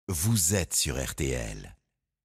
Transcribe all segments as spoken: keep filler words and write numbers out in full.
Vous êtes sur R T L.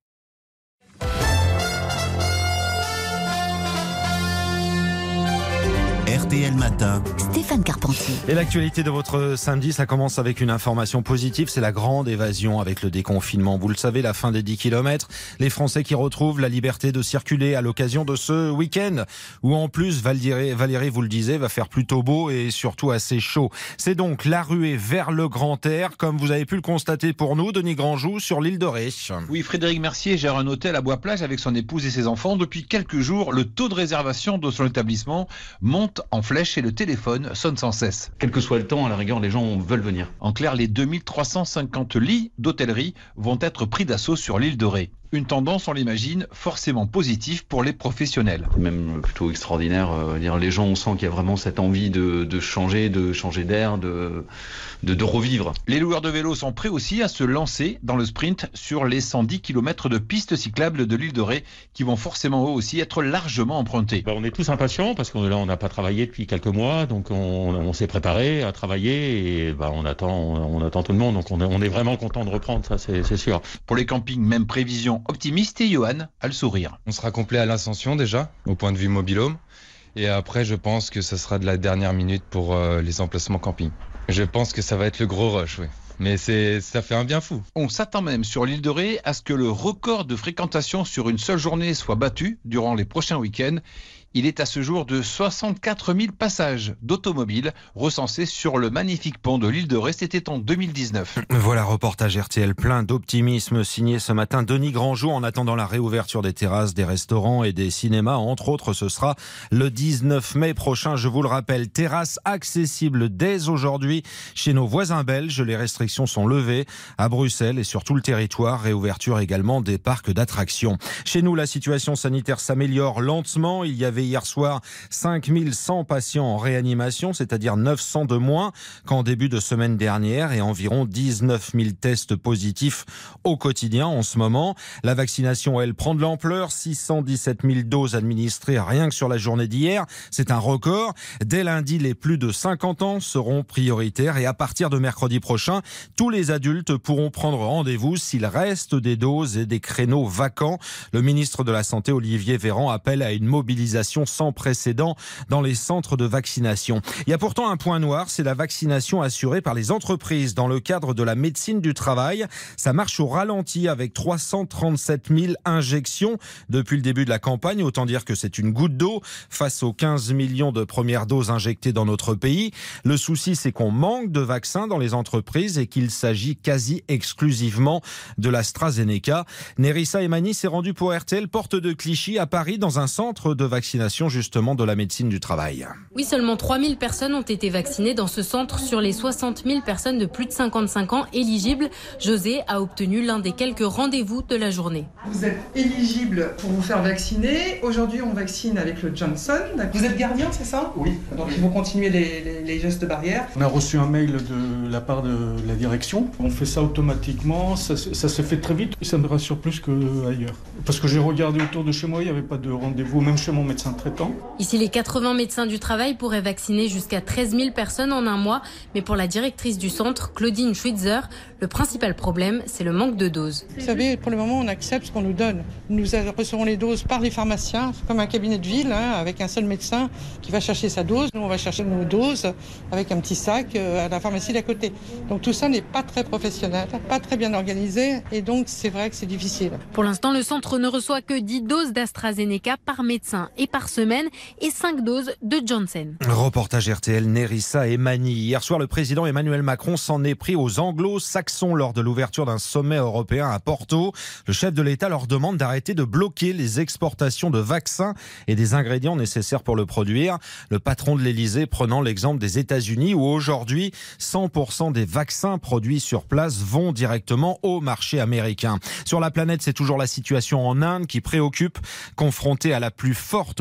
R T L Matin, Stéphane Carpentier. Et l'actualité de votre samedi, ça commence avec une information positive, c'est la grande évasion avec le déconfinement. Vous le savez, la fin des dix kilomètres, les Français qui retrouvent la liberté de circuler à l'occasion de ce week-end, où en plus, Valérie, Valérie vous le disait, va faire plutôt beau et surtout assez chaud. C'est donc la ruée vers le grand air, comme vous avez pu le constater pour nous, Denis Grandjou, sur l'île de Ré. Oui, Frédéric Mercier gère un hôtel à Bois-Plage avec son épouse et ses enfants. Depuis quelques jours, le taux de réservation de son établissement monte en flèche et le téléphone sonne sans cesse. Quel que soit le temps, à la rigueur, les gens veulent venir. En clair, les deux mille trois cent cinquante lits d'hôtellerie vont être pris d'assaut sur l'île de Ré. Une tendance, on l'imagine, forcément positive pour les professionnels. Même plutôt extraordinaire. Euh, dire, les gens, on sent qu'il y a vraiment cette envie de, de changer, de changer d'air, de, de, de revivre. Les loueurs de vélos sont prêts aussi à se lancer dans le sprint sur les cent dix kilomètres de pistes cyclables de l'île de Ré qui vont forcément eux aussi être largement empruntées. Bah, on est tous impatients parce que là, on n'a pas travaillé depuis quelques mois, donc on, on s'est préparé à travailler et bah, on attend, on, on attend tout le monde. Donc on est, on est vraiment content de reprendre, ça c'est, c'est sûr. Pour les campings, même prévision optimiste et Johan a le sourire. On sera complet à l'Ascension déjà, au point de vue mobil-home. Et après, je pense que ce sera de la dernière minute pour euh, les emplacements camping. Je pense que ça va être le gros rush, oui. Mais c'est, ça fait un bien fou. On s'attend même sur l'île de Ré à ce que le record de fréquentation sur une seule journée soit battu durant les prochains week-ends. Il est à ce jour de soixante-quatre mille passages d'automobiles recensés sur le magnifique pont de l'île de Ré. C'était en deux mille dix-neuf. Voilà, reportage R T L plein d'optimisme signé ce matin Denis Grandjou. En attendant la réouverture des terrasses, des restaurants et des cinémas, entre autres, ce sera le dix-neuf mai prochain. Je vous le rappelle, terrasses accessibles dès aujourd'hui chez nos voisins belges. Les restrictions sont levées à Bruxelles et sur tout le territoire. Réouverture également des parcs d'attractions. Chez nous, la situation sanitaire s'améliore lentement. Il y avait hier soir cinq mille cent patients en réanimation, c'est-à-dire neuf cents de moins qu'en début de semaine dernière et environ dix-neuf mille tests positifs au quotidien en ce moment. La vaccination, elle, prend de l'ampleur. six cent dix-sept mille doses administrées rien que sur la journée d'hier. C'est un record. Dès lundi, les plus de cinquante ans seront prioritaires et à partir de mercredi prochain, tous les adultes pourront prendre rendez-vous s'il reste des doses et des créneaux vacants. Le ministre de la Santé, Olivier Véran, appelle à une mobilisation sans précédent dans les centres de vaccination. Il y a pourtant un point noir, c'est la vaccination assurée par les entreprises dans le cadre de la médecine du travail. Ça marche au ralenti avec trois cent trente-sept mille injections depuis le début de la campagne. Autant dire que c'est une goutte d'eau face aux quinze millions de premières doses injectées dans notre pays. Le souci, c'est qu'on manque de vaccins dans les entreprises et qu'il s'agit quasi exclusivement de l'AstraZeneca. Nerissa Emani s'est rendue pour R T L porte de Clichy à Paris dans un centre de vaccination justement de la médecine du travail. Oui, seulement trois mille personnes ont été vaccinées dans ce centre sur les soixante mille personnes de plus de cinquante-cinq ans éligibles. José a obtenu l'un des quelques rendez-vous de la journée. Vous êtes éligible pour vous faire vacciner. Aujourd'hui, on vaccine avec le Johnson. Vous êtes gardien, c'est ça? Oui. Donc il faut continuer les, les, les gestes barrières. On a reçu un mail de la part de la direction. On fait ça automatiquement. Ça, ça s'est fait très vite. Ça me rassure plus qu'ailleurs. Parce que j'ai regardé autour de chez moi, il n'y avait pas de rendez-vous, même chez mon médecin traitant. Ici, les quatre-vingts médecins du travail pourraient vacciner jusqu'à treize mille personnes en un mois. Mais pour la directrice du centre, Claudine Schwitzer, le principal problème, c'est le manque de doses. Vous savez, pour le moment, on accepte ce qu'on nous donne. Nous recevons les doses par les pharmaciens, comme un cabinet de ville, hein, avec un seul médecin qui va chercher sa dose. Nous, on va chercher nos doses avec un petit sac à la pharmacie d'à côté. Donc tout ça n'est pas très professionnel, pas très bien organisé, et donc c'est vrai que c'est difficile. Pour l'instant, le centre ne reçoit que dix doses d'AstraZeneca par médecin et par semaine et cinq doses de Johnson. Reportage R T L, Nerissa Emani. Hier soir, le président Emmanuel Macron s'en est pris aux anglo-saxons lors de l'ouverture d'un sommet européen à Porto. Le chef de l'État leur demande d'arrêter de bloquer les exportations de vaccins et des ingrédients nécessaires pour le produire. Le patron de l'Élysée prenant l'exemple des États-Unis où aujourd'hui, cent pour cent des vaccins produits sur place vont directement au marché américain. Sur la planète, c'est toujours la situation en Inde qui préoccupe. Confrontée à la plus forte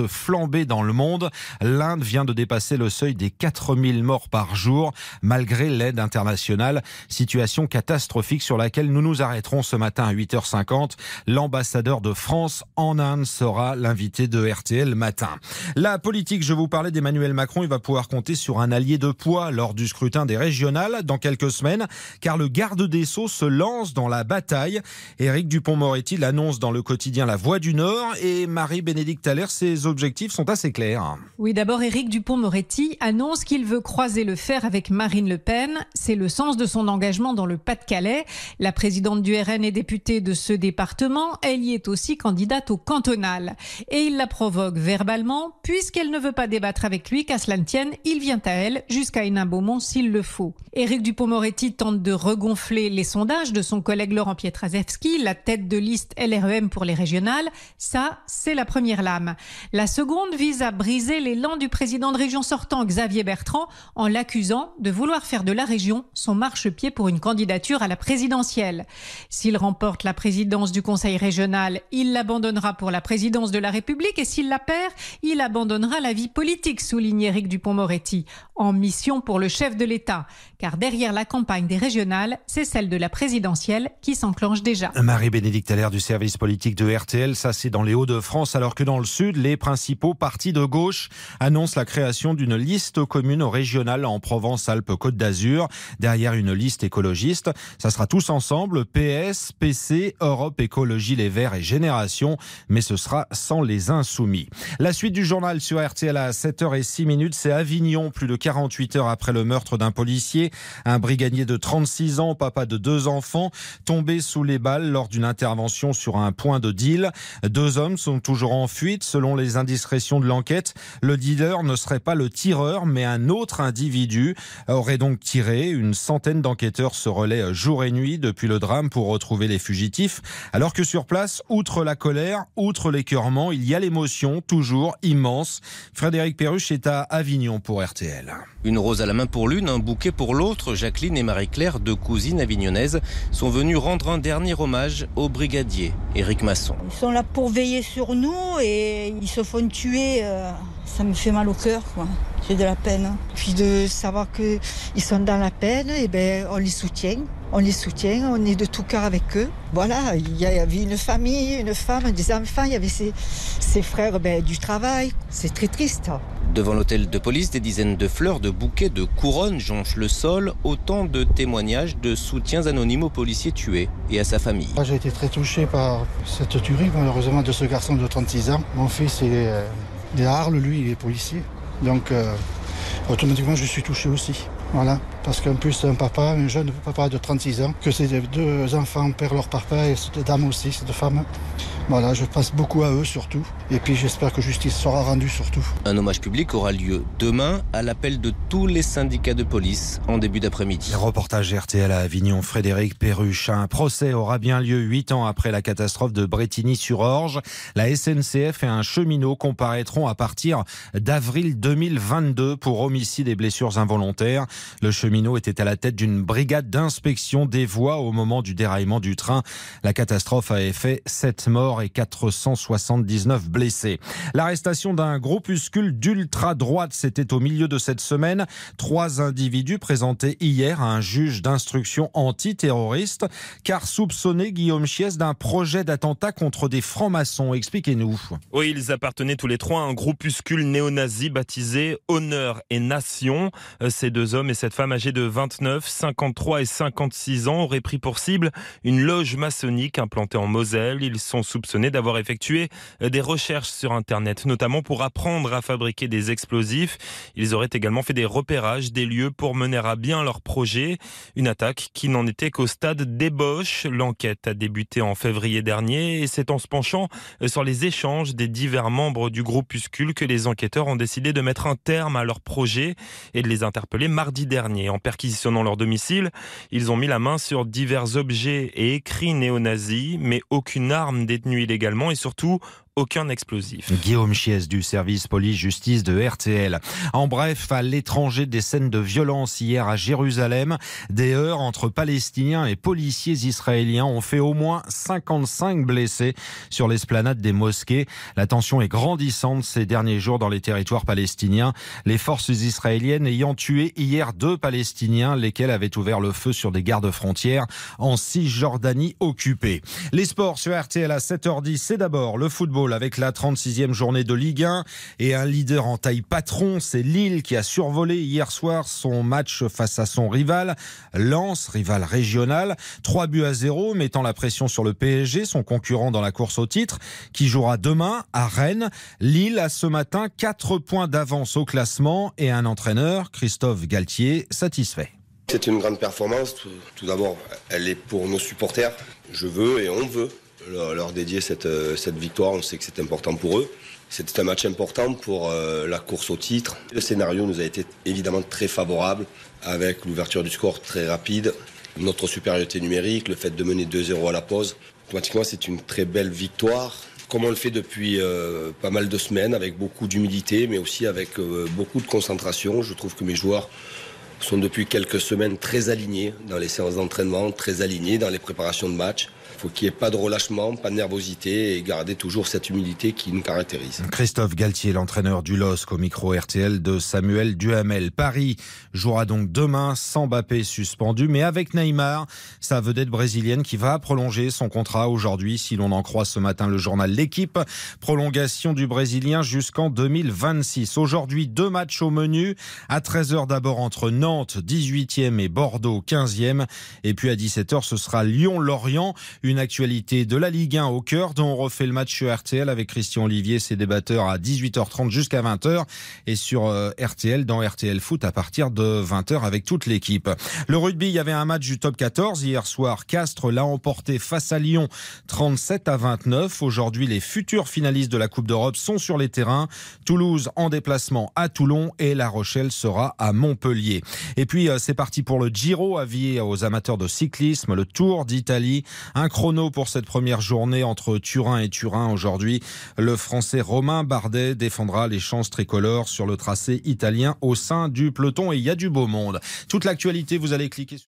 flambée dans le monde. L'Inde vient de dépasser le seuil des quatre mille morts par jour, malgré l'aide internationale. Situation catastrophique sur laquelle nous nous arrêterons ce matin à huit heures cinquante. L'ambassadeur de France en Inde sera l'invité de R T L Matin. La politique, je vous parlais d'Emmanuel Macron, il va pouvoir compter sur un allié de poids lors du scrutin des régionales dans quelques semaines, car le garde des Sceaux se lance dans la bataille. Éric Dupond-Moretti l'annonce dans le quotidien La Voix du Nord et Marie-Bénédicte Allaire, ses objectifs sont assez clairs. Oui, d'abord, Éric Dupond-Moretti annonce qu'il veut croiser le fer avec Marine Le Pen. C'est le sens de son engagement dans le Pas-de-Calais. La présidente du R N est députée de ce département. Elle y est aussi candidate au cantonal. Et il la provoque verbalement, puisqu'elle ne veut pas débattre avec lui, qu'à cela ne tienne, il vient à elle jusqu'à Hénin-Beaumont s'il le faut. Éric Dupond-Moretti tente de regonfler les sondages de son collègue Laurent Pietraszewski, la tête de liste L R E M pour les régionales. Ça, c'est la première lame. La seconde vise à briser l'élan du président de région sortant, Xavier Bertrand, en l'accusant de vouloir faire de la région son marchepied pour une candidature à la présidentielle. S'il remporte la présidence du Conseil régional, il l'abandonnera pour la présidence de la République et s'il la perd, il abandonnera la vie politique, souligne Éric Dupond-Moretti, en mission pour le chef de l'État. Car derrière la campagne des régionales, c'est celle de la présidentielle qui s'enclenche déjà. Marie-Bénédicte Allaire du service politique de R T L, ça c'est dans les Hauts-de-France, alors que dans le Sud, les principaux partis de gauche annoncent la création d'une liste commune au régional en Provence-Alpes-Côte d'Azur, derrière une liste écologiste. Ça sera tous ensemble, P S, P C, Europe Écologie Les Verts et Génération, mais ce sera sans les Insoumis. La suite du journal sur R T L à sept heures zéro six, c'est Avignon, plus de quarante-huit heures après le meurtre d'un policier. Un brigadier de trente-six ans, papa de deux enfants, tombé sous les balles lors d'une intervention sur un point de deal. Deux hommes sont toujours en fuite. Selon les indiscrétions de l'enquête, le dealer ne serait pas le tireur, mais un autre individu aurait donc tiré. Une centaine d'enquêteurs se relaient jour et nuit depuis le drame pour retrouver les fugitifs. Alors que sur place, outre la colère, outre l'écœurement, il y a l'émotion, toujours immense. Frédéric Perruche est à Avignon pour R T L. Une rose à la main pour l'une, un bouquet pour l'autre. Jacqueline et Marie-Claire, deux cousines avignonnaises, sont venues rendre un dernier hommage au brigadier Éric Masson. Ils sont là pour veiller sur nous et ils se font tuer. Euh, ça me fait mal au cœur, quoi. J'ai de la peine. Puis de savoir qu'ils sont dans la peine, et ben on les soutient. On les soutient, on est de tout cœur avec eux. Voilà, il y avait une famille, une femme, des enfants, il y avait ses, ses frères ben, du travail. C'est très triste. Devant l'hôtel de police, des dizaines de fleurs, de bouquets, de couronnes jonchent le sol. Autant de témoignages de soutiens anonymes aux policiers tués et à sa famille. J'ai été très touché par cette tuerie, malheureusement, de ce garçon de trente-six ans. Mon fils est, euh, est à Arles, lui, il est policier. Donc, euh, automatiquement, je suis touché aussi. Voilà, parce qu'en plus, un papa, un jeune papa de trente-six ans, que ces deux enfants perdent leur papa et cette dame aussi, cette femme. Voilà, je pense beaucoup à eux surtout. Et puis j'espère que justice sera rendue surtout. Un hommage public aura lieu demain à l'appel de tous les syndicats de police en début d'après-midi. Reportage R T L à Avignon, Frédéric Perruche. Un procès aura bien lieu huit ans après la catastrophe de Brétigny-sur-Orge. La S N C F et un cheminot comparaîtront à partir d'avril deux mille vingt-deux pour homicide et blessures involontaires. Le cheminot était à la tête d'une brigade d'inspection des voies au moment du déraillement du train. La catastrophe avait fait sept morts et quatre cent soixante-dix-neuf blessés. L'arrestation d'un groupuscule d'ultra-droite, c'était au milieu de cette semaine. Trois individus présentés hier à un juge d'instruction antiterroriste, car soupçonnés, Guillaume Chies, d'un projet d'attentat contre des francs-maçons. Expliquez-nous. Oui, ils appartenaient tous les trois à un groupuscule néo-nazi baptisé Honneur et Nation. Ces deux hommes et cette femme âgée de vingt-neuf, cinquante-trois et cinquante-six ans auraient pris pour cible une loge maçonnique implantée en Moselle. Ils sont soupçonnés d'avoir effectué des recherches sur Internet, notamment pour apprendre à fabriquer des explosifs. Ils auraient également fait des repérages des lieux pour mener à bien leur projet. Une attaque qui n'en était qu'au stade d'ébauche. L'enquête a débuté en février dernier et c'est en se penchant sur les échanges des divers membres du groupuscule que les enquêteurs ont décidé de mettre un terme à leur projet et de les interpeller mardi dernier. En perquisitionnant leur domicile, ils ont mis la main sur divers objets et écrits néo-nazis, mais aucune arme détenue illégalement et surtout aucun explosif. Guillaume Chies du service police-justice de R T L. En bref, à l'étranger, des scènes de violence hier à Jérusalem. Des heurts entre Palestiniens et policiers israéliens ont fait au moins cinquante-cinq blessés sur l'esplanade des mosquées. La tension est grandissante ces derniers jours dans les territoires palestiniens. Les forces israéliennes ayant tué hier deux Palestiniens, lesquels avaient ouvert le feu sur des gardes-frontières en Cisjordanie occupée. Les sports sur R T L à sept heures dix, c'est d'abord le football avec la trente-sixième journée de Ligue un et un leader en taille patron, c'est Lille qui a survolé hier soir son match face à son rival, Lens, rival régional. trois buts à zéro, mettant la pression sur le P S G, son concurrent dans la course au titre, qui jouera demain à Rennes. Lille a ce matin quatre points d'avance au classement et un entraîneur, Christophe Galtier, satisfait. C'est une grande performance. Tout, tout d'abord, elle est pour nos supporters. Je veux et on veut leur, leur dédier cette, cette victoire. On sait que c'est important pour eux. C'était un match important pour euh, la course au titre. Le scénario nous a été évidemment très favorable avec l'ouverture du score très rapide, notre supériorité numérique, le fait de mener deux zéro à la pause. Automatiquement, c'est une très belle victoire. Comme on le fait depuis euh, pas mal de semaines, avec beaucoup d'humilité, mais aussi avec euh, beaucoup de concentration. Je trouve que mes joueurs sont depuis quelques semaines très alignés dans les séances d'entraînement, très alignés dans les préparations de match. Il faut qu'il n'y ait pas de relâchement, pas de nervosité et garder toujours cette humilité qui nous caractérise. Christophe Galtier, l'entraîneur du L O S C au micro R T L de Samuel Duhamel. Paris jouera donc demain sans Mbappé suspendu, mais avec Neymar, sa vedette brésilienne qui va prolonger son contrat aujourd'hui, si l'on en croit ce matin le journal L'Équipe. Prolongation du Brésilien jusqu'en deux mille vingt-six. Aujourd'hui, deux matchs au menu. À treize heures d'abord entre Nantes, dix-huitième, et Bordeaux, quinzième. Et puis à dix-sept heures, ce sera Lyon-Lorient. Une actualité de la Ligue un au cœur dont on refait le match sur R T L avec Christian Olivier, ses débatteurs à dix-huit heures trente jusqu'à vingt heures et sur R T L dans R T L Foot à partir de vingt heures avec toute l'équipe. Le rugby, il y avait un match du top quatorze hier soir. Castres l'a emporté face à Lyon trente-sept à vingt-neuf. Aujourd'hui, les futurs finalistes de la Coupe d'Europe sont sur les terrains. Toulouse en déplacement à Toulon et La Rochelle sera à Montpellier. Et puis c'est parti pour le Giro, avis aux amateurs de cyclisme, le Tour d'Italie. Un chrono pour cette première journée entre Turin et Turin aujourd'hui. Le Français Romain Bardet défendra les chances tricolores sur le tracé italien au sein du peloton et il y a du beau monde. Toute l'actualité, vous allez cliquer sur